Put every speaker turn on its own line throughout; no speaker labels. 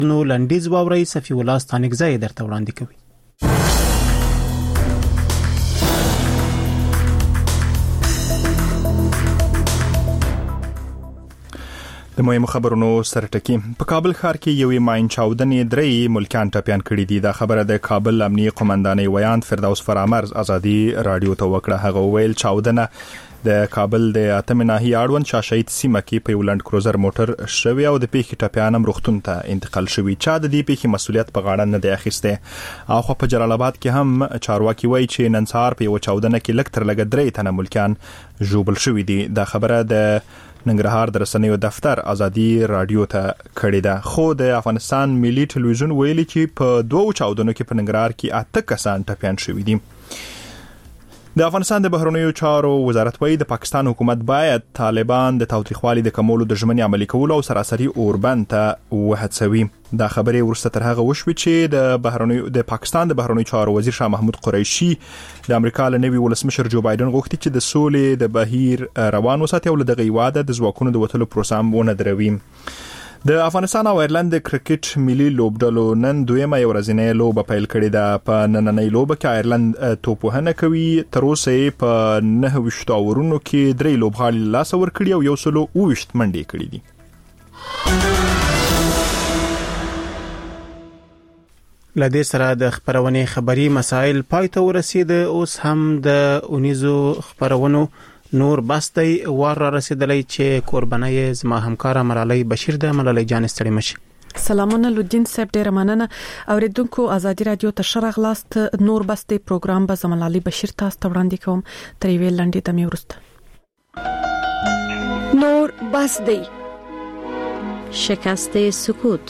نو لنډیز واوري صفی الله ستانګزای درته وړاندې کوي.
د مهمو خبرونو سرټکی په کابل ښار کې یوې ماین چاودنې 3 ملکیان ټپيان کړي دي. دا خبره د کابل امنیي قومندانۍ ویاند فردوس فرامرز ازادي رادیو ته وکړه. هغه ویل چاودنه د کابل د اتم ناحیه اړوند شاشید سیمه کې په ولند کروزر موټر شوی او د پیښې ټپيان هم روغتون ته انتقال شوی. چا د دې پیښې مسولیت په غاړه نه دی اخیسته. او خو په جلال آباد کې هم چارواکي وایي چې نن سهار په یو چاودنه کې لږ تر لږه 3 تنه ملکیان ژوبل شوی دي. دا خبره د ننګرهار د رسنیو دفتر ازادي رادیو ته کړی ده. خو د افغانستان ملي ټلویزیون ویلي چې په 2 چاودنو کې په ننګرهار کې 8 کسان ټپيان شوي دي. د افغانستان د بهرنیو چارو وزارت وايي د پاکستان حکومت باید طالبان د تاوتریخوالي د کمولو د ژمنې عملي کولو او سراسري اوربند ته وهڅوي. دا خبرې ورسته تر هغه وشوي چې د پاکستان د بهرنیو چارو وزیر شاه محمود قریشي د امریکا له نوي ولسمشر جو بایدن غوښتي چې د سولې د بهیر روان وساتي او له دغه واده د ځواکونو د وټلو پروسه ونه دروي. د افغانستان او ایرلند د کرکټ ملي لوبډلو نن دویمه ورځنۍ لوبه پیل کړې ده. په نننۍ لوبه کې ایرلند توپوهنه کوي. تر اوسه په 9 اورونو کې 3 لوبغاړي لاس ور کړی او 120 منډې کړې دي.
لدې سره د خبرونې خبري مسائل پای ته ورسید. اوس هم د اونیزو خبرونو نور بستی ور را رسیدلی چې قرباني زما همکار ملالۍ بشیر د ملالۍ جان ستړي مشي.
سلامونه لودین صاحب ډیره مننه. اوریدونکو ازادي رادیو ته شرغلاست نور بستی پروګرام به زملالۍ بشیر تاسو ته وړاندې کوم. تر ویل لنډې دمه ورسته
نور بستی شکست سکوت.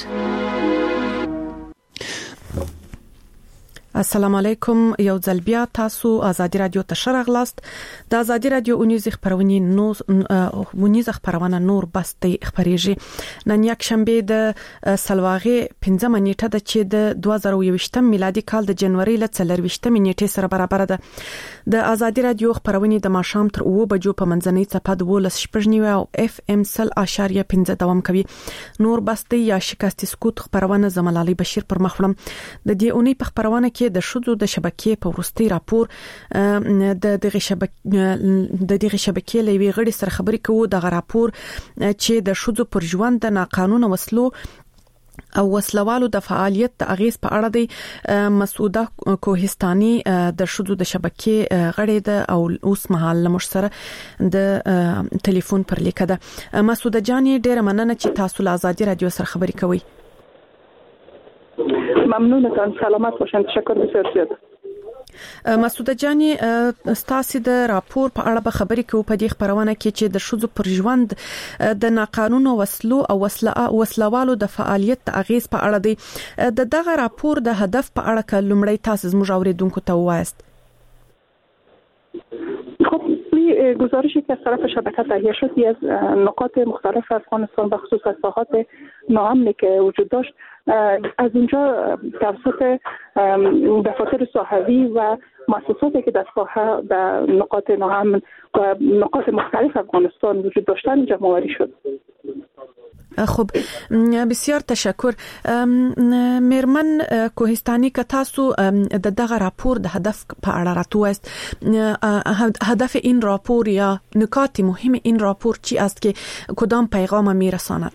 السلام علیکم. یو ځل بیا تاسو ازادي رادیو ته شرغلاست. د ازادي رادیو اونیز خبرونه نور بستی خبريږي. نن یک شنبه د سلواغې 15 نیټه د چې د 2020 میلادي کال د جنوري ل 24 نیټه سره برابر ده. د ازادي رادیو خبرونه د ماښام تر 2 بجو په منځنۍ صفحه د 12.9 او اف ام 0.5 دوام کوي. نور بستی یا شکست سکوت خبرونه زملالۍ بشیر پر مخړم. د دې اونۍ په خبرونه کې د شذو د شبکې په ورستي راپور د دغه شبکې لوي غړي سره خبرې کوو. د راپور چې د شذو پر ژوند د ناقانونه وسلو او وسلوالو د فعالیت د اغیز په اړه دی. مسعوده کوهستاني د شذو د شبکې غړي ده او اوس مهال لمر سره د ټلیفون پر لیکه ده. مسعوده جاني ډیره مننه چې تاسو له ازادي رادیو سره خبرې کوئ.
ممنونتان. سلامت باشند. تشکر بسیار زیاد.
مسعوده جاني ستاسو د راپور په اړه به خبرې کوو په دې خبرونه کې چې د شذو پر ژوند د ناقانونه وسلو او وسلوالو د فعالیت د اغیز په اړه دی. د دغه راپور د هدف په اړه لومړی تاسو زموږ اوریدونکو ته وایست.
گزارشی که از طرف شبکه تهیه شد از نقاط مختلف افغانستان و خصوص از ساحات ناامنی که وجود داشت از اینجا توسط دفاتر صحوی و مؤسساتی که در ساحه در نقاط ناامن و نقاط مختلف افغانستان وجود داشتن اینجا ماوری شد.
خب بسیار تشکر. میرمن کوهستانی که تاسو د دغه راپور د هدف په اړه راتوست، هدف این راپور یا نکات مهم این راپور چی است که کدام پیغام میرساند؟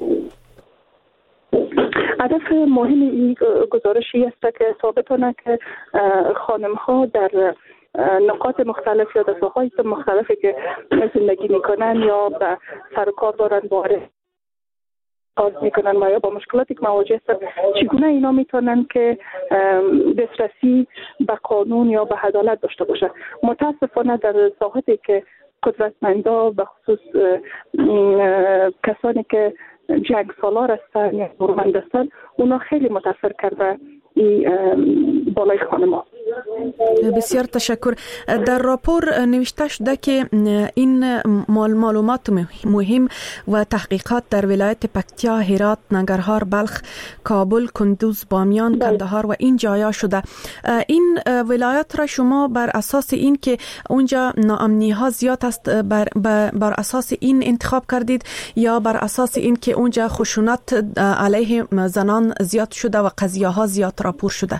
هدف مهم این گزارشی است که ثابت کنه که خانم‌ها در نقاط مختلف یا در ساحات مختلفی که زندگی میکنن یا به سر و کار دارن کار میکنن و یا با مشکلاتی که مواجه هستن، چگونه اینا میتونن که دسترسی به قانون یا به عدالت داشته باشن. متاسفانه در ساحاتی که قدرتمندا به خصوص کسانی که جنگ سالار هستن یا نورمند هستن، اونا خیلی متاثر کرده این بالای خانم‌ها.
بسیار تشکر. در راپور نوشته شده که این معلومات مهم و تحقیقات در ولایت پکتیا، هرات، ننگرهار، بلخ، کابل، کندوز، بامیان، کندهار و این جایا شده. این ولایات را شما بر اساس این که اونجا ناامنی ها زیاد است بر اساس این انتخاب کردید یا بر اساس این که اونجا خشونت علیه زنان زیاد شده و قضیه ها زیاد راپور شده؟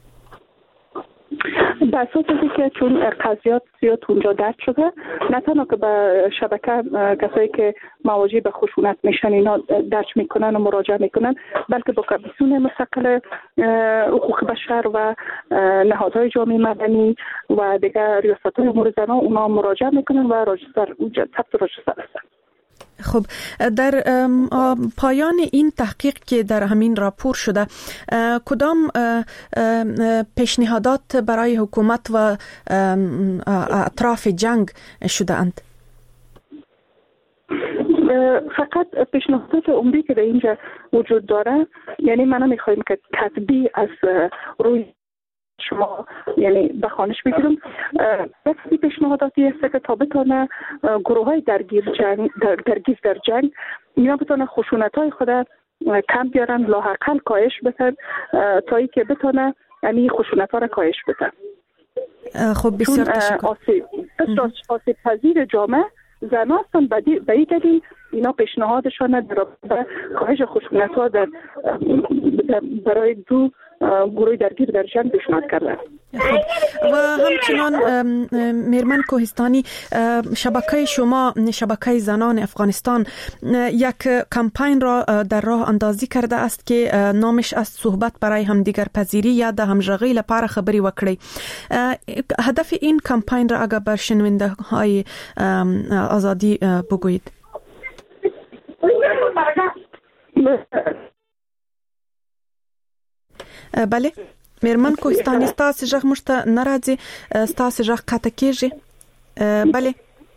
بر اساس اینکه چون قضیات زیاد اونجا درد شده، نه تنها که به شبکه کسایی که مواجه به خشونت میشن اینا درج میکنن و مراجعه میکنن، بلکه با کمیسیون مستقل حقوق بشر و نهادهای جامعه مدنی و دیگر ریاست‌های امور زنان اونا مراجعه میکنن و راجستر اونجا ثبت راجستر هستن.
خب در پایان این تحقیق که در همین راپور شده، کدام پیشنهادات برای حکومت و اطراف جنگ شده اند؟
فقط پیشنهادات عمده که در اینجا وجود داره، یعنی ما نمیخوایم که تطبیع از روی شما یعنی به خوانش بگیرم. بسیاری پیشنهاداتی است که تا بتونه گروه های درگیر در جنگ اینا بتونه خشونت های خود کم بیارن، لااقل کاهش بدن تا ای که بتونه یعنی خشونت ها را کاهش بدن.
خب بسیار تشکر.
آسیب پذیر جامعه زن هستن، به این دلیل اینا پیشنهادشان در کاهش خشونت ها برای دو گروه درگیر در جنگ پیشنهاد کردن.
و همچنان میرمن کوهستانی، شبکه شما، شبکه زنان افغانستان، یک کمپین را در راه اندازی کرده است که نامش از صحبت برای همدیگر پذیری یا د همغږی لپاره خبري وکړي. هدف این کمپین را اگر بر شنونده های آزادی بگویید. بله میرمن کوهستانی، ستاسو ژغ موږ ته نه راځي، ستاسو ژغ قطع کیږي. بله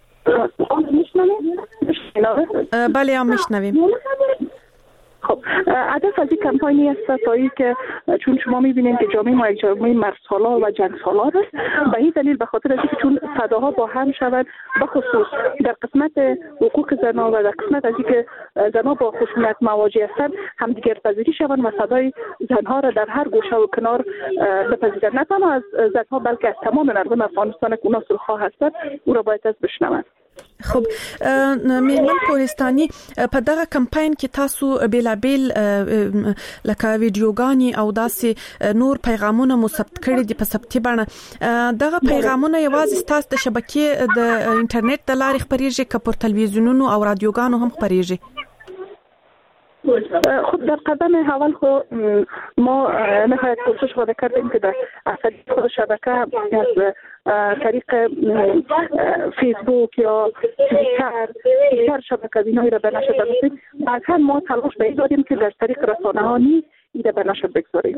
بله هم میشنویم.
خب هدف از این کمپانی است تا ای که چون شما میبینید که جامعه ما یک جامعه مرزسالار و جنگسالار است، به این دلیل به خاطر اینکه چون صداها با هم شود، به خصوص در قسمت حقوق زنان و در قسمت از اینکه زنان با خشونت مواجه هستند هم دیگر پذیری شوند و صدای زنها را در هر گوشه و کنار بپذیرند، نه تنها از زنها بلکه از تمام مردم افغانستان که اونا صلح‌خواه هستند او را باید از بشنوند.
خب میرمن کوهستانی، په دغه کمپاین کې تاسو بیلابیل لکه ویډیوګانی او داسې نور پیغامونه مو ثبت کړي دي په ثبتي بڼه. دغه پیغامونه یوازې تاسو د شبکې د انټرنیټ د لارې خپریږي که پر تلویزیونونو او رادیوګانو هم خپریږي؟
خب در قدم اول ما نهایت کوشش خود کردیم که در اصلی خود شبکه از طریق فیسبوک یا توییتر شبکه اینایی را به نشر برسیم. بعد ما تلاش به این داریم که در طریق رسانه ها نیز ایده به نشر بگذاریم.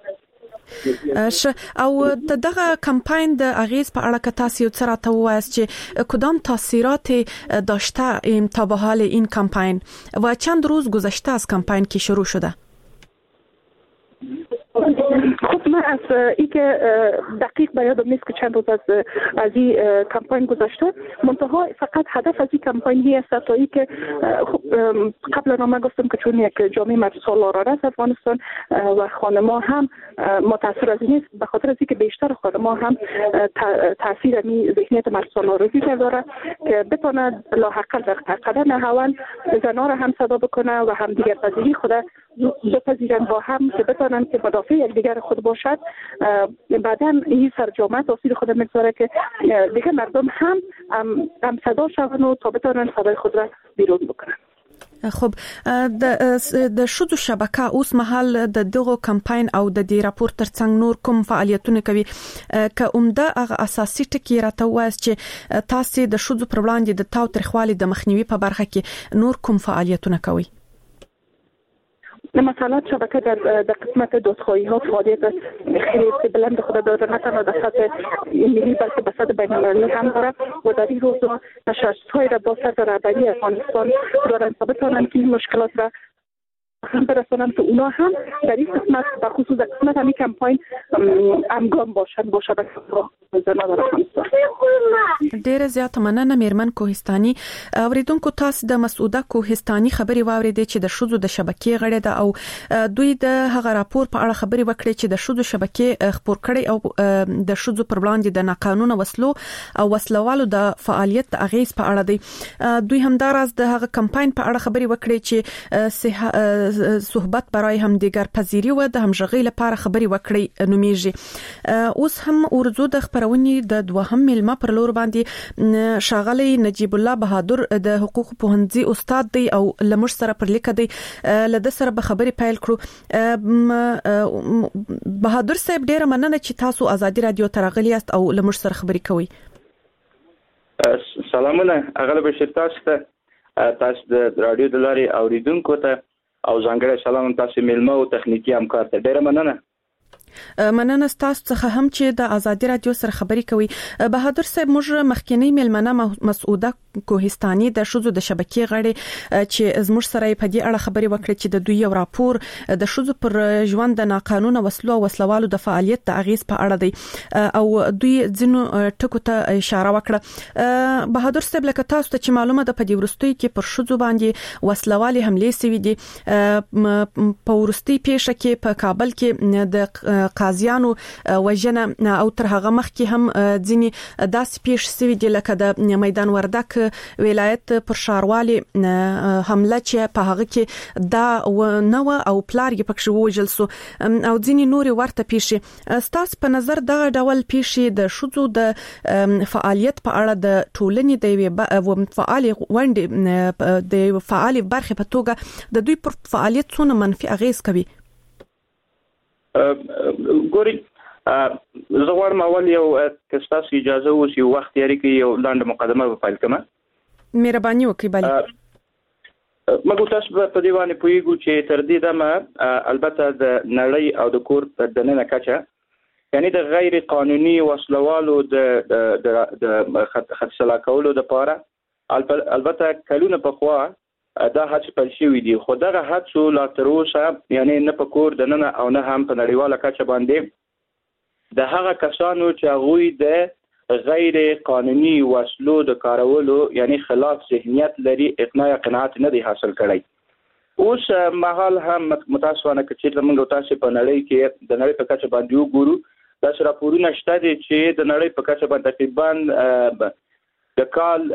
او دغه کمپاین د اغیز په اړه که تاسو څه راته ووایاست چې کدام تاثیرات داشته تا به حال این کمپاین و چند روز گذشته از کمپاین که شروع شده؟
خب من از این که دقیق به یادم نیست که چند روز از این کمپاین گذشته، منتها فقط هدف از این کمپاین است تا این که قبلا ما گفتم که چون یک جامعه مرزسالار است افغانستان و خانم‌ها هم متاثر از این است، به خاطر از اینکه بیشتر خانم‌ها هم تاثیر می ذهنیت مرزسالاری داره که بتونه لااقل در قدم اول زنان را هم صدا بکنه و هم دیگر پذیری خود بپذیرن با هم که بتونن که مدافع یکدیگر خود باشد. بعداً این سرجامه تاثیر خود میگذاره که دیگه مردم هم صدا شون و تا بتونن صدای خود را بیرون بکنن.
خب د شذو شبکه اوس مهال د دغه کمپاین او د دې راپور ترڅنګ نور کوم فعالیتونه کوي که عمده هغه اساسي ټکی راته وایي چې تاسو د شذو پر وړاندې د تاوتریخوالي د مخنیوي په برخه کې نور کوم فعالیتونه کوي؟
مثلا شبکه در قسمت دادخواهی ها فعالیت خیلی بلند خود داره، نه تنها در سطح ملی بلکه به سطح بین المللی هم داره و در این روزها نشست‌های را با سر رهبری افغانستان دارن تا بتوانند که این مشکلات را هم برسانم که اونا هم در این قسمت در خصوص در قسمت همین کمپاین همگام باشن با شبکه‌ها زنا در افغانستان.
ډیره زیاته مننه میرمن کوهستاني. اوریدونکو تاسو د مسعوده کوهستاني خبري واوریدې چې د شذو د شبکې غړي ده او دوی د هغه راپور په اړه خبري وکړي چې د شذو شبکې خبر کړي او د شذو پر وړاندې د ناقانونه وسلو او وسلوالو د فعالیت اغیز په اړه دی. دوی همداراز د هغه کمپاین په اړه خبري وکړي چې صحبت برای هم دیگر پذیری و د همغږي لپاره خبري وکړي نومیږي. اوس هم ورزو د خبرونې د دوهم ملما پر لور باندې شاغلی نجیب الله بهادر د حقوق پوهنځي استاد دی او لمر سره پر لیک دی لده سره به خبري پیل کړو. بهادر صاحب ډیره مننه چې تاسو ازادي رادیو ترغلی است او لمر سره خبري کوي.
سلامونه اغله بشیر تاسو د رادیو د لارې اوریدونکو ته او ځانګړی سلام تاسو ملما او تخنیکی همکار ته ډیره مننه.
مننه تاسو څخه هم چې د ازادي رادیو سره خبري کوي. بهادر صاحب موږ مخکینی ملمنه مسعوده کوهستاني د شذو د شبکې غړي چې زموږ سره په دې اړه خبري وکړي چې د دوی یو راپور د شذو پر ژوند د ناقانونه وسلو او وسلوالو د فعالیت د اغیز په اړه دی او دوی ځینو ټکو ته اشاره وکړه. بهادر صاحب لکه تاسو ته چې معلومه ده په دې ورستۍ کې پر شذو باندې وسلوالي حمله سوي دي. په ورستۍ پیښه کې په کابل کې د قاضیانو وژنه او تر هغه مخکې هم ځینی داسې پیښ سوي دي لکه د میدان وردک ولایت پر شاروالي حمله چې په هغه کې دا نو او پلار یې پکښ وژل سو او ځینی نوري ورته پیښې. ستاسو په نظر دغه ډول پیښې د شذو د فعالیت په اړه د ټولنې د فعال ونډې د فعال برخه په توګه د دوی پر فعالیت څونه منفي اغیز کوي؟
ګوري زه غواړم اول یو که تاسو اجازه وس یو وخت یاري کې یو لاندې مقدمه په پیل کړم.
مهرباني وکړئ. بله
مګو تاسو په دې باندې پوهیږو چې تر دې دمه البته د نړۍ او د کور په دننه کچه یعنی د غیر قانوني وسلوالو د خدشلا کولو لپاره البته کلونه په خوا دا هڅه پیل شوې دي خو دغه هڅو لا تر اوسه یعنی نه په کور دننه او نه هم په نړیواله کچه باندې د هغه کسانو چې هغوی د غیر قانوني وسلو د کارولو یعنی خلاف ذهنیت لري اقناع قناعت نه دی حاصل کړی. اوس مهال هم متاسفانه چې موږ تاسو په نړۍ کې د نړۍ په کچه باندې وګورو دا راپورونه شته دي چې د نړۍ په کچه باندې تقریبا د کال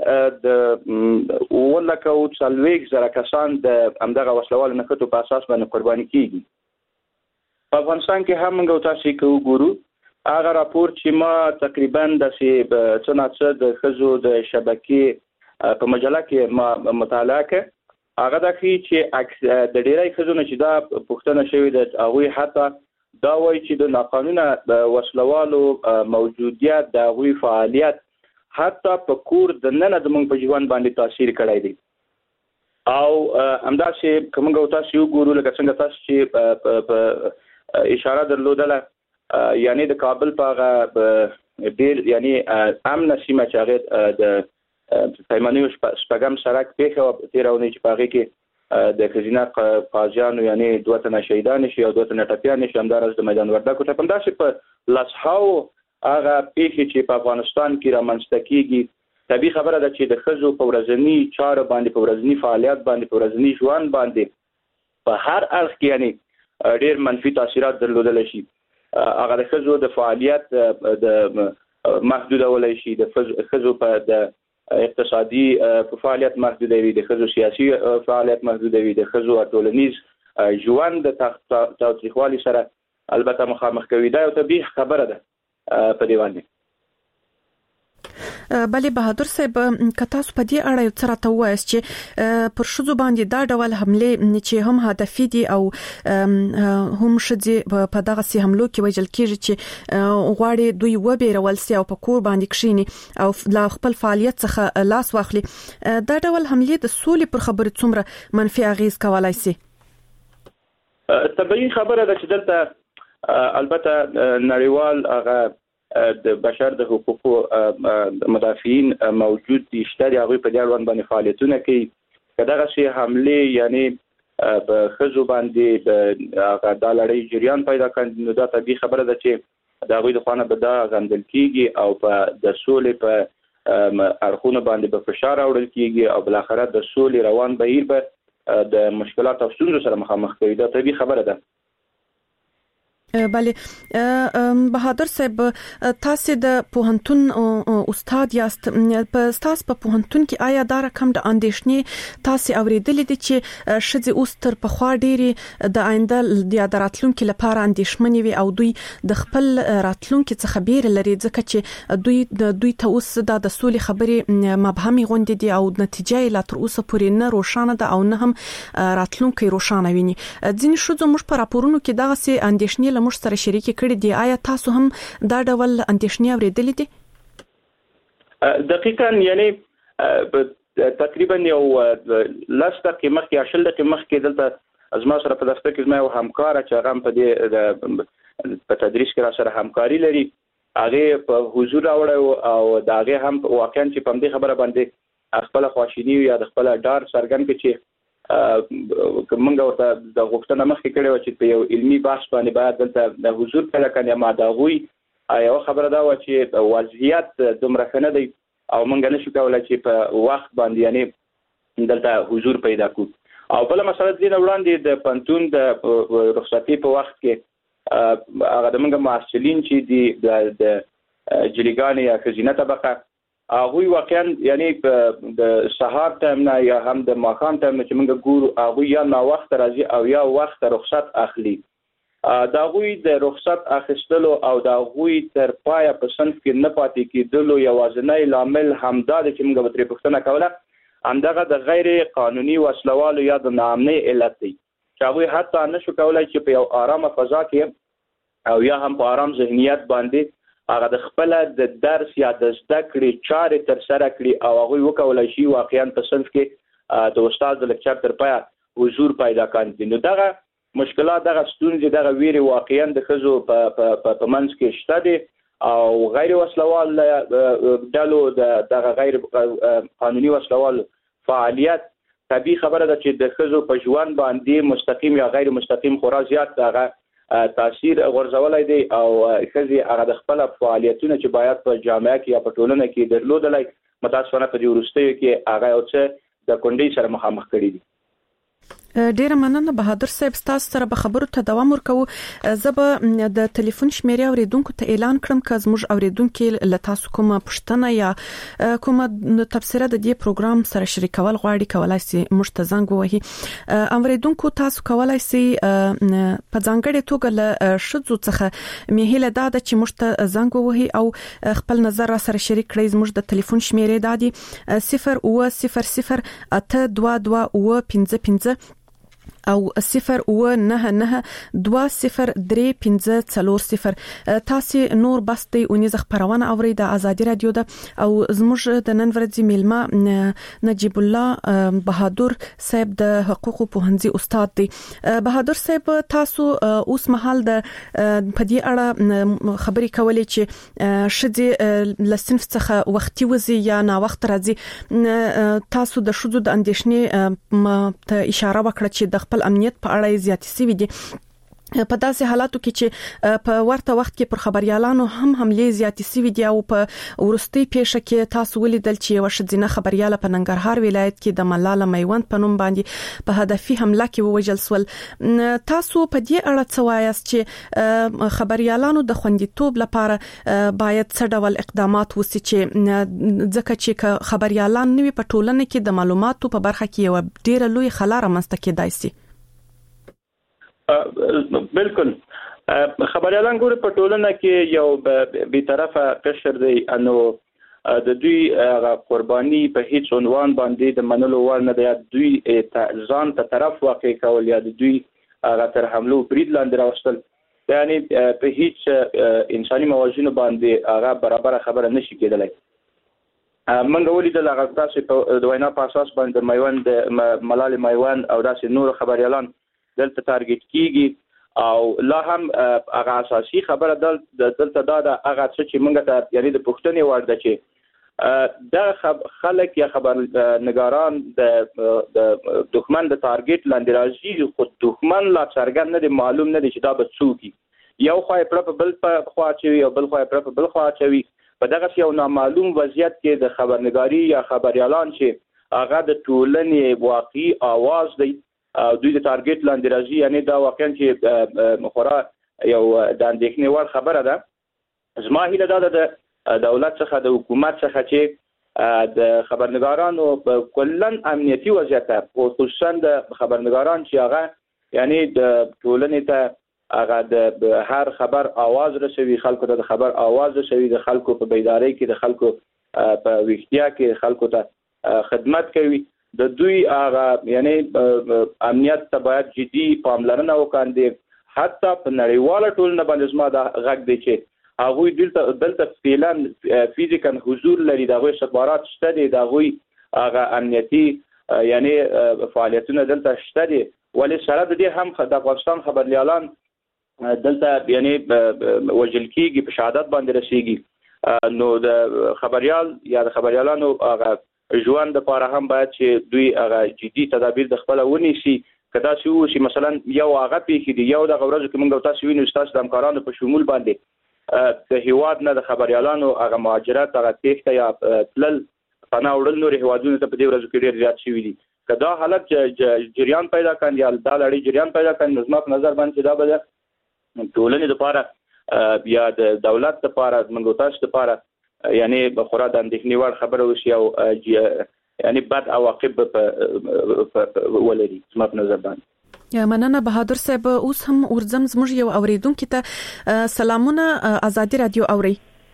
د ولکه او څلويک زره کسان د امدغه وسلوال نکټو په اساس باندې قرباني کیږي. په افغانستان کې هم موږ تاسو کې وګورو هغه راپور چې ما تقریبا د څه د خزو د شبکې په مجله کې ما مطالعه کړ هغه د چې د ډیری خزو نه چې دا پښتنه شوی د هغه حتی دا وایي چې د ناقانونه وسلوالو موجودیت د هغه فعالیت حتی په کور د نن د موږ په ژوند باندې تاثیر کړی دی او همداسې کومه تاسو یو ګورو لکه څنګه تاسو چې په اشاره درلودله یعنی د کابل په ډیر یعنی امن سیمه چې هغه د پیمانیو شپږم سړک پیښه تیرونه چې په هغه کې د خزینه قاضیانو یعنی دوه تنه شهیدان شي او دوه تنه ټپیان شي همدارس د میدان وردګ ته همداسې په لاسهاو هغه پیښې چې په افغانستان کې رامنځته کیږي طبيعي خبره ده چې د خزو په ورځنی چارو باندې په ورځنی فعالیت باندې په ورځنی ژوند باندې په هر اړخ کې یعنی ډېر منفي تاثیرات درلودل شي. هغه د خزو د فعالیت د محدودولای شي د خزو په د اقتصادي فعالیت محدودوي د خزو سیاسي فعالیت محدودوي د خزو ټولنیز ژوند د تاوتریخوالي سره البته مخامخ کوي. دا یو طبيعي خبره ده په دی باندې.
بلې بهادر صاحب که تاسو په دې اړه یو څه راته ووایاست چې پر ښځو باندې دا ډول حملې چې هم هدفي دي او هم ښځې په دغسې حملو کې وژل کېږي چې غواړي دوی وبېرول سي او په کور باندې کښېني او له خپل فعالیت څخه لاس واخلي دا ډول حملې د سولې پر خبرې څومره منفي اغیز کولی سي؟
طبیعي خبره ده چې دلته البته نړیوال هغه د بشر د حقوقو مدافعین موجود دي شته هغه په دې اړوند باندې فعالیتونه کوي. کداغه شی حمله یعنی په خزو باندې د لړۍ جریان پیدا کړي، نو دا طبيعي خبره ده چې دا غوي د خوانه به دا غندل کیږي او په د سولې په اړخونه باندې به فشار راوړل کیږي او بل اخر د سولې روان بهیر به د مشکلات او ستونزو سره مخامخ کوي. دا طبيعي خبره ده.
بله بهادر صاحب، تاسو د پوهنتون استاد یاست، په تاسو په پوهنتون کې آیا دا رقم د اندېښنې تاسو اوریدلې دي چې شذ اوس تر پخوا ډېری د آینده د راتلونکو لپاره اندېښمنې وي او دوی د خپل راتلونکو څخه خبر لري، ځکه چې دوی ته اوس د سولې خبرې مبهمي غونډې دي او نتیجه لا تر اوسه پورې نه روښانه ده او نه هم راتلونکو روښانه ویني. ځینې شذ موږ په راپورونو کې دغه سي اندېښنې موږ سره شریک کړي دي. آیا تاسو هم دا ډول اندېښنې اوریدلې دي؟
دقیقاً، یعنی تقریبا یو لاس دقیقې مخکې 10 دقیقې مخکې دلته ازما سره په دفتر کې زما یو همکار چې هغه په دې په تدریس کې را سره همکاري لري، هغه په حضور راوړ او دا هغه هم واقعا چې په دې خبره باندې خپل خواشینی یا د خپل ډار څرګند کړي چې کومه ورته د غوښتنه مخکې کړي و چې په یو علمي بحث باندې باید دلته د حضور پیدا کړي. ما دا غوي یو خبره دا و چې وضعیت دومره ښه نه دی او موږ نشو کولای چې په وخت باندې یعنی دلته حضور پیدا کړو. او بل مسله دې وړاندې د پنتون د رخصتي په وخت کې هغه د موږ معسلین چې د جلیګان یا خزینه طبقه هغه واقعا یعنی د سهار ټایم نه یا هم د ماخام ټایم چې موږ ګورو هغه یا نا وخت راځي او یا وخت رخصت اخلي. دا غوي د رخصت اخیستلو او دا غوي تر پای په صنف کې نه پاتې کېدلو یوازینی لامل همدا د چې موږ به پوښتنه کوله همدغه د غیر قانوني وسلوالو یا د ناامنۍ علت دی چې هغه حتی نشو کولای چې په یو آرامه فضا کې او یا هم په آرام ذهنیت باندې هغه د خپل د درس یا د زده کړې چارې تر سره کړي او هغه وکولای شي واقعا په صنف کې د استاد د لیکچر تر پای حضور پیدا کړي. نو دغه مشکلات دغه ستونزې دغه ویری واقعا د خزو په منځ کې شته دي او غیر وسلوال ډلو دغه غیر قانوني وسلوال فعالیت طبيعي خبره ده چې د خزو په ژوند باندې مستقیم یا غیر مستقیم خورا زیات دغه تاثیر غورځولای دی او خزي هغه د خپل فعالیتونه چې باید په جامعه کې یا په ټولنه کې درلودلای متاسفانه په دې ورستیو کې هغه او څه د کونډې سره مخامخ کړي دي.
ډیره مننه بهادر صاحب، تاسو سره به خبرو ته دوام ورکوو. زه به د ټلیفون شمیرې اوریدونکو ته اعلان کړم که زموږ اوریدونکو له تاسو کومه پوښتنه یا کومه تبصره د دې پروګرام سره شریکول غواړي کولای شي موږ ته زنګ ووهي. اوریدونکو تاسو کولای شي په ځانګړې توګه له شذو څخه میهله دا د چې موږ ته زنګ ووهي او خپل نظر را سره شریک کړئ. زموږ د ټلیفون شمیرې دا دي 0 822 او 099 203540. تاسو نور بستي اونیز خبرونه اوري د ازادي رادیو ده او زموږ د نن ورځې میلمه نجیب الله بهادر صاحب د حقوق پوهنځي استاد دی. بهادر صاحب، تاسو اوس مهال د پدې اړه خبرې کولې چې شذ لسنف څخه وختي وزي یا نا وخت راځي. تاسو د شذو د اندېښنې ته اشاره وکړه چې د خپل امنیت په اړه زیاتې سوي دي. په داسې حالاتو کې چې په ورته وخت کې پر خبريالانو هم حملې زیاتې سوي دي او په ورستي پیښه کې تاسو ولیدل چې یو شذینه خبرياله په ننګرهار ولایت کې د ملاله میوند په نوم باندې په هدفي حمله کې ووژل سول. تاسو په دې اړه څه وایاست چې خبريالانو د خوندیتوب لپاره باید څه ډول اقدامات وسي چې ځکه چې خبريالان نوي په ټولنه کې د معلوماتو په برخه کې یو ډېر لوی خلا رامنځته کېدای شي؟
بالکل خبريالان ګوري په ټولنه کې یو بي طرفه قشر دی انو د دوی قرباني په هیڅ عنوان باندې د منلو ور نه دی. دوی ځان ته طرف واقع کول یا د دوی تر حملو برید لاندې راوستل یعنی په هیڅ انساني موازینو باندې هغه برابر خبره نشي کېدلای. منګه ولیدل هغه تاسو په دوینا په اساس باندې میوند ملاله میوند او داسې نور خبريالان دلته ټارګټ کیږي او لا هم هغه اساسي خبره دلته دا هغه څه چې موږ ته یعنی د پښتنې وړ ده چې دا خلک یا خبرنګاران د دښمن د ټارګټ لاندې راځي، خو دښمن لا څرګند نه دی، معلوم نه دی چې دا به څوک یو خو پر بل خوا چوي او بل خو پر بل خوا چوي. په دغه یو نامعلوم وضعیت کې د خبرنګاری یا خبريالان چې هغه د ټولنې واقعي आवाज دی او دوی د ټارګټ لاندې راځي، یعنی دا واقعا چې مخورا یو د اندېښنې وړ خبره ده. زما هیله دا ده د دولت څخه د حکومت څخه چې د خبرنګارانو کلن امنیتي وضعیت او خصوصا د خبرنګاران چې هغه یعنی د ټولنې ته هغه د هر خبر आवाज رسوي، خلکو ته د خبر आवाज رسوي، د خلکو په بیداری کې د خلکو په ویښتیا کې خلکو ته خدمت کوي. د دوی هغه یعنی امنیت ته باید جدي پاملرنه وکړي، حتی په نړیواله ټولنه باندې زما د غږ دی چې هغه دلته فعلن فزیکن حضور لري، د هغه سفارات شته دي، د هغه هغه امنیتي یعنی فعالیتونه دلته شته دي، ولې سره د دې هم د افغانستان خبريالان دلته یعنی وجل کیږي، په شهادت باندې رسیږي. نو د خبريال یا د خبريالانو هغه ژوند لپاره هم باید چې دوی هغه جدي تدابیر د خپل ونیسي. کدا چې مثلا یو هغه پیښې دی، یو د غوړځو کې موږ تاسو وینو تاسو د همکارانو په شمول باندې د هیواد نه د خبريالانو هغه مهاجرت هغه تېښته یا تلل پناه وړل نور هیوادونو ته په دې ورځو کې ډېر زیات شوي دي. کدا حالت جریان پیدا کړي یا دا لړۍ جریان پیدا کړي، نو زما په نظر باندې دا به ټولنې لپاره یا د دولت لپاره موږ تاسو لپاره یعنی بخورا د اندېښنې وړ خبره وشي او یعنی بد عواقب ولري زما په نظر باندې.
مننه بهادر صاحب. اوس هم ورزم زموږ یو اوریدونکو ته سلامونه، آزادي رادیو اوري.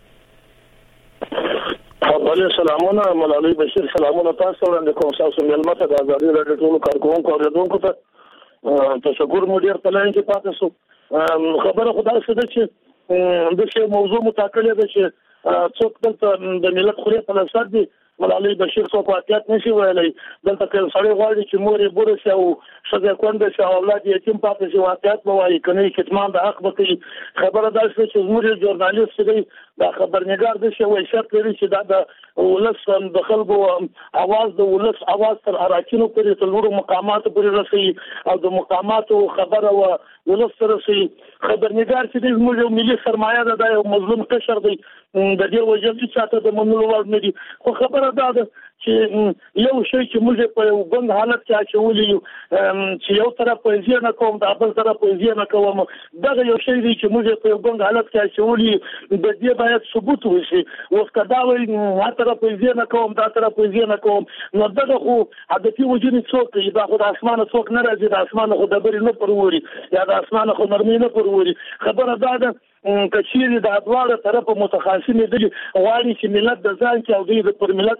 بله سلامونه ملالۍ بشیر، سلامونه تاسو وړاندې کوم. تاسو ملمته د آزادي رادیو ټول کارکونکو اوریدونکو ته تشکر مو ډیر تلان کې پاتې سو. خبره خدای څخه چې د څه موضوع متأکد ده چې څوک دلته د ملت خوري په لاسات دي. ملالۍ بشیر څوک واقعیت نشي ویلای، دلته کې سړی غواړي چې مور یې بوره شي او ښځه کونډه شي او اولاد یتیم پاتې شي، واقعیت به وایي کنه کتمان د حق به کوي. خبره دا چې زموږ ژورنالیست دی دا خبرنګار دی چې وایي شرط لري چې دا د ولس د خلکو اواز د ولس اواز تر اراکینو پورې تر نورو مقاماتو پورې رسي او د مقاماتو خبره و ولس سره رسي. خبرنګار چې زموږ یو ملي سرمایه ده، دا یو مظلوم قشر دی، د دې وجه چې چاته د منلو وړ نه دي. خو خبره دا ده چې یو شی چې موږ په یو بند حالت کې اچولي چې یو طرف پوزیشن نه کوم د بل طرف پوزیشن نه کوم، دا یو شی دی چې موږ په یو بند حالت کې اچولي، د دې باید ثبوت وشي. اوس کدا وایي هغه طرف پوزیشن نه کوم دا طرف پوزیشن نه کوم، نو دا خو هدفي وجود څوک دی، دا خو د اسمانه څوک نه راځي، د اسمانه خو د بری نه پروري یا د اسمانه خو نرمي نه پروري. خبره دا ده کچېری د ادواره طرف متخاصمې دي غواړي چې ملت د ځان کې او د پر ملت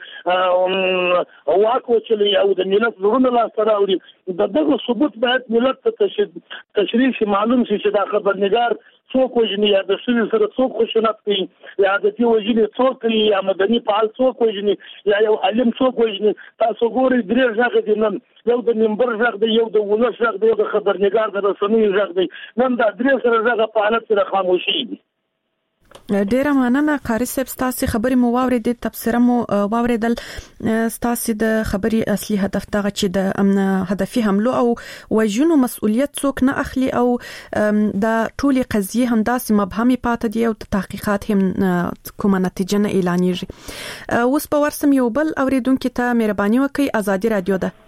باندې واک وچلي او د ملت زړونه لا سره اوري. دغه ثبوت باید ملت ته تشریح معلوم شي چې دا خبرنګار څوک وجني یا د سوي سره څوک خوشنط کوي یا د دې وجني څوک کوي یا مدني فعال څوک وجني یا یو عالم څوک وجني. تاسو ګورئ درې ځای دي، نن یو د منبر ځای دی، یو د ولس ځای دی، یو د خبرنګار د رسنیو ځای دی، نن دا درې سره ځای په حالت سره خاموشي دي.
ډیره مننه قاری صاحب، تاسو خبرې مو واورېدې، تفسیر مو واورېدل. تاسو د خبرې اصلي هدف دا چې د هدفي حملو او وژنو مسؤلیت څوک نه اخلي او دا ټولي قضیه هم داسې مبهمي پاتې دي او تحقیقات هم کومه نتیجه نه اعلانېږي. اوس په ورسم یو بل اوریدونکو ته مهرباني وکړئ، آزادي رادیو ده.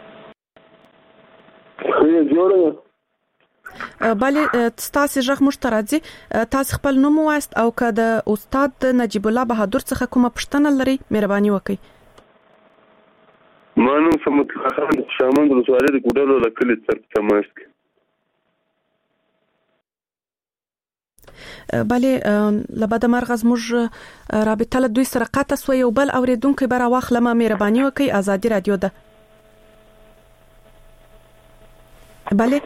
بله تاسو ژغ مشترکي، تاسو خپل نوم وایست او که د استاد نجیب الله بهادر څخه کومه پوښتنه لري مهرباني وکړئ.
ما نوم سمت خان شامن د سوالې د ګډلو لکلي ترڅماست.
بله لبد مرغز موږ رابطه له دوی سره قطع سو. یو بل اوریدونکو برا واخله مهرباني وکړئ، آزادي رادیو ده. بله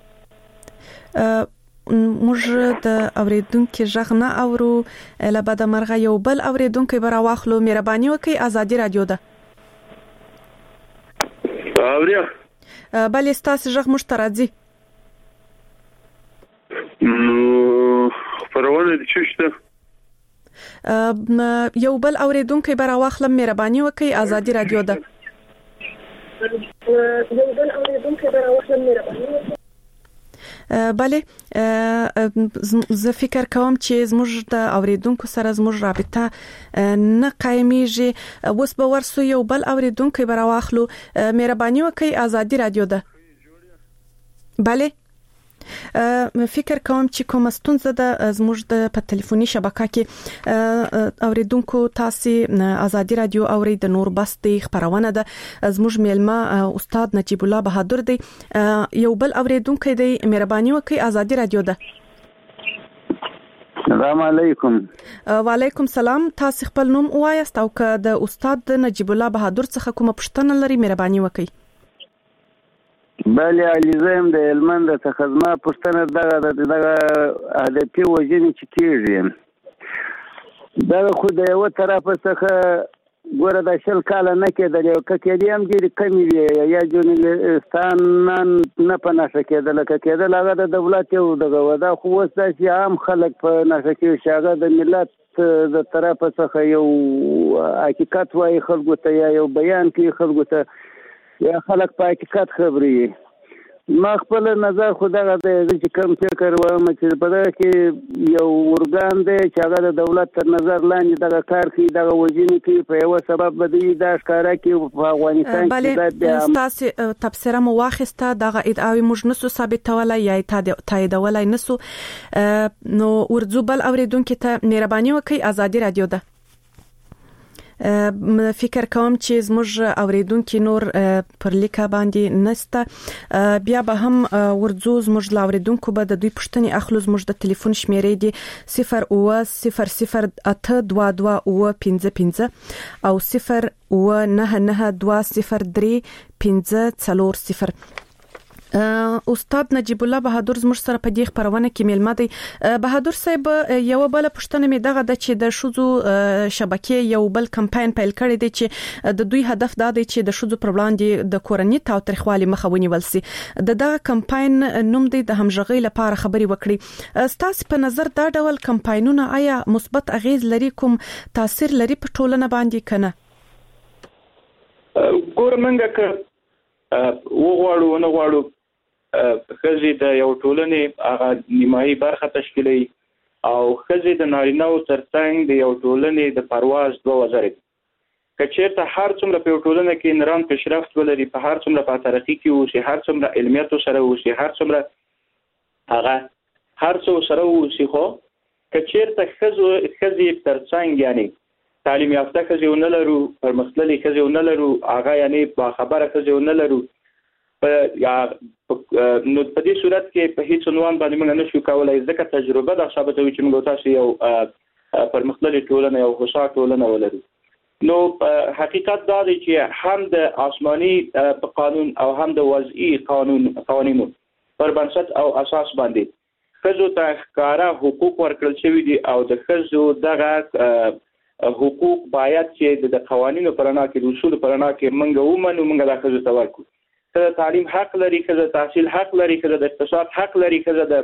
موږ د اوریدونکو ژغ نه اورو، لبد مرغه یو بل اوریدونکو برا واخلو مهرباني وکړئ، آزادي رادیو ده.
اوریا
بله تاسو ژغ مشترکي
پرونه دي چشته
یو بل اوریدونکو به راوخلم مهرباني وکړئ ازادي رادیو ده. بله زه فکر کوم چې زموږ د اوریدونکو سره زموږ رابطه نه قائمیږي. اوس به ورسو یو بل اوریدونکو به راوخلو. مهرباني وکړئ ازادي رادیو ده. بله فکر کوم چې کوم ستونزه د زموږ د په ټلیفوني شبکه کې اوریدونکو تاسو ازادي رادیو اوري د نور بستي خبرونه ده. زموږ میلمه استاد نجیب الله بهادر دی. یو بل اوریدونکو دی مهرباني وکړئ ازادي رادیو ده.
السلام علیکم.
وعلیکم سلام. تاسو خپل نوم وایاست او که د استاد نجیب الله بهادر څخه کومه پوښتنه لري مهرباني وکړئ.
بله علیزم د هلمند څخه زما پوښتنه دغه عادتي وژنې چې کېږي دغه خو د یوه طرفه څخه ګوره دا 20 کاله نه کېدل، یو که کېدې هم ډېرې کمې وي یا جونستان نه په نښه کېدله، که کېدل هغه د دولت یو دغه وه. دا خو اوس داسې عام خلک په نښه کېږي چې هغه د ملت د طرفه څخه یو حقیقت وایي خلکو ته یا یو بیان کوي خلکو ته یا خلک په حقیقت خبري. ما خپل نظر خو دغه دی چې کوم فکر وایم چې په دغه کې یو ارګان دی چې هغه د دولت تر نظر لاندې دغه کار کوي، دغه وژنې کوي، په یو سبب به دوی دا ښکاره کوي په افغانستان کې.
بله ستاسو تبصره مو واخیسته، دغه ادعاوې موږ نسو ثابتولی یا تاییدولی نسو. نو ورځو بل اوریدونکو ته مهرباني وکړئ ازادي رادیو ده. فکر کوم چې زموږ اوریدونکو نور پر لیکه باندې نسته. بیا به هم ورځو زموږ اوریدونکو به د دوی پوښتنې اخلو. زموږ د ټلیفون شمیرې دي 080002255 او 09992035040. استاد نجیب الله بهادر زموږ سره په دې خبرونه کې میلمه دی. بهادر صاحب یو بل پوښتنه مې دغه د چې د شوزو شبکې یو بل کمپاین پیل کړی دی چې د دوی هدف دا دی چې د شوزو پر وړاندې د کورنۍ تاوتریخوالي مخه ونیول شي. دغه کمپاین نوم دی د همغږۍ لپاره خبري وکړي. ستاسو په نظر دا ډول کمپاینونه آیا مثبت اغیز لري، کوم تاثیر لري په ټولنه باندې کنه؟
ګورمنګه که وغواړو نه غواړو ښځې د یو ټولنې هغه نیمایي برخه تشکیلوي او ښځې د نارینه‌و ترڅنګ د یو ټولنې د پرواز 2 وزرې. که چېرته هر څومره په یو ټولنه کې نران پیشرفت ولري، په هر څومره په ترقي کې اوسي، هر څومره علمیاتو سره اوسي، هر څومره هغه هر څو سره اوسي، خو که چېرته ښځې ترڅنګ یعنی تعلیم یافته ښځې ونه لرو، پرمختللې ښځې ونه لرو، هغه یعنی باخبره ښځې ونه لرو، نو په دې صورت کې په هیڅ عنوان باندې موږ نه شو کولای، ځکه تجربه دا ثابتوي چې موږ تاسو یو پرمختللې ټولنه یو هوسا ټولنه ولرو. نو حقیقت دا دی چې هم د آسماني قانون او هم د وضعي قوانینو پر بنسټ او اساس باندې ښځو ته ښکاره حقوق ورکړل شوي دي او د ښځو دغه حقوق باید چې د قوانینو پر رڼا کې د اصولو پر رڼا کې موږ ومنو، موږ د ښځو ته ورکړو. ښځه تعلیم حق لري، ښځه تحصیل حق لري، ښځه د اقتصاد حق لري، ښځه د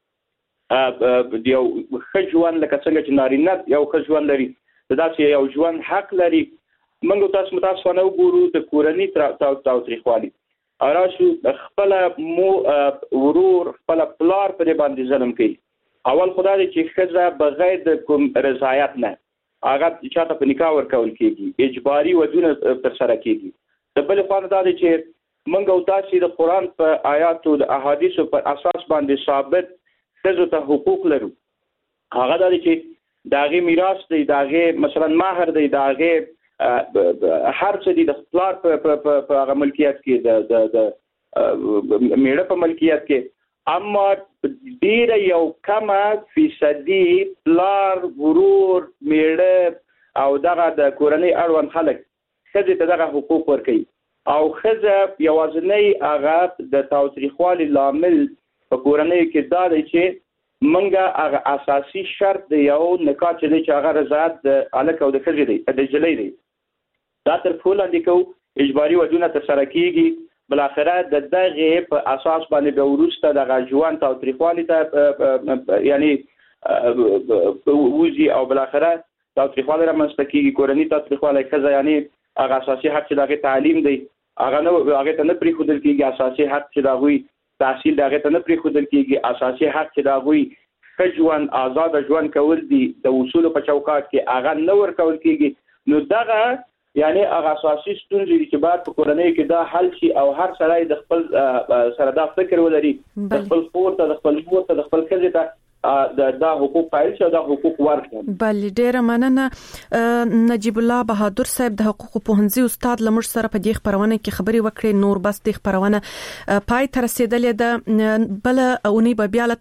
یو ښه ژوند لکه څنګه چې نارینه یو ښه ژوند لري داسې یو ژوند حق لري. موږ تاسو متاسفانه وګورو د کورنۍ تاوتریخوالي راشو خپل ورور خپل پلار پر باندې ظلم کوي. اول خدای دې چې ښځه بغیر د کوم رضایت نه هغه چاته په نکاح ورکول کېږي، اجباري ودونه تر سره کېږي. د بل خوا دا دی چې موږ او تاسو د قرآن په آیاتو د احادیثو پر اساس باندې ثابت ښځو ته حقوق لرو. هغه دا دی چې داغه میراث دی، داغه مثلا مہر دی، داغه هر څه دی د پلار په هغه ملکیت کې د میړه په ملکیت کې، اما ډیر یو کمه فیصدي پلار، ورور، میړه او دغه د کورنۍ اړوند خلک ښځې ته دغه حقوق ورکوي. او ښځه یوازینی هغه د تاوتریخوالي لامل په کورنۍ کې دا دی چې منګه هغه اساسي شرط دی یو نکاح چې دی چې هغه رضایت د هلک او د ښځې دی د نجلۍ دی، دا تر پښو لاندې کوو، اجباري ودونه ترسره کېږي. بالاخره د دغې په اساس باندې به وروسته دغه ژوند تاوتریخوالي ته یعنی وزي او بل اخره تاوتریخواله رامنځته کیږي کورنۍ تاوتریخواله ښځه یعنی هغه اساسي حق چې دغه تعلیم دی هغه ته نه پریښودل کیږي اساسي حق چې دغه تحصیل دغه ته نه پریښودل کیږي اساسي حق چې دغه ژوند آزاد ژوند کول دي د اصول په چوکاټ کې هغه نه ورکول کیږي نو دغه یعنی هغه اساسي ستونزې چې بعد په کورنۍ کې دا حل شي او هر سړی د خپل سره دا فکر ولري د خپل خور ته د خپل مور ته د خپل ښځې ته دا حقوق پایل شي دا حقوق ورکړي.
بل ډیره مننه نجیب الله بهادر صاحب د حقوق پوهنځي استاد لمر سره په دې خبرونه کې خبري وکړې نور بس د خبرونه پای تر رسیدلې ده بل اونې به بیا له